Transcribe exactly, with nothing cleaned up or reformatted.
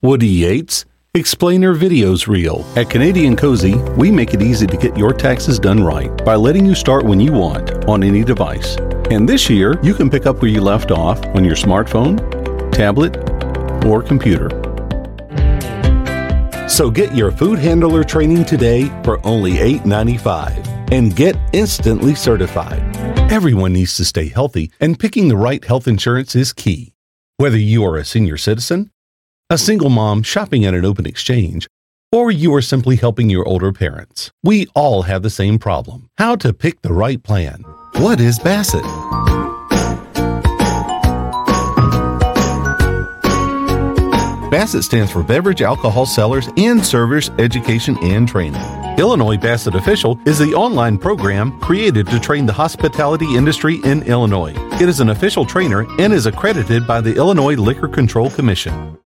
Woody Yates, Explainer Videos Reel. At Canadian Cozy, we make it easy to get your taxes done right by letting you start when you want on any device. And this year, you can pick up where you left off on your smartphone, tablet, or computer. So get your food handler training today for only eight dollars and ninety-five cents and get instantly certified. Everyone needs to stay healthy, and picking the right health insurance is key. Whether you are a senior citizen, a single mom shopping at an open exchange, or you are simply helping your older parents, we all have the same problem: how to pick the right plan. What is Bassett? Bassett stands for Beverage Alcohol Sellers and Servers Education and Training. Illinois Bassett Official is the online program created to train the hospitality industry in Illinois. It is an official trainer and is accredited by the Illinois Liquor Control Commission.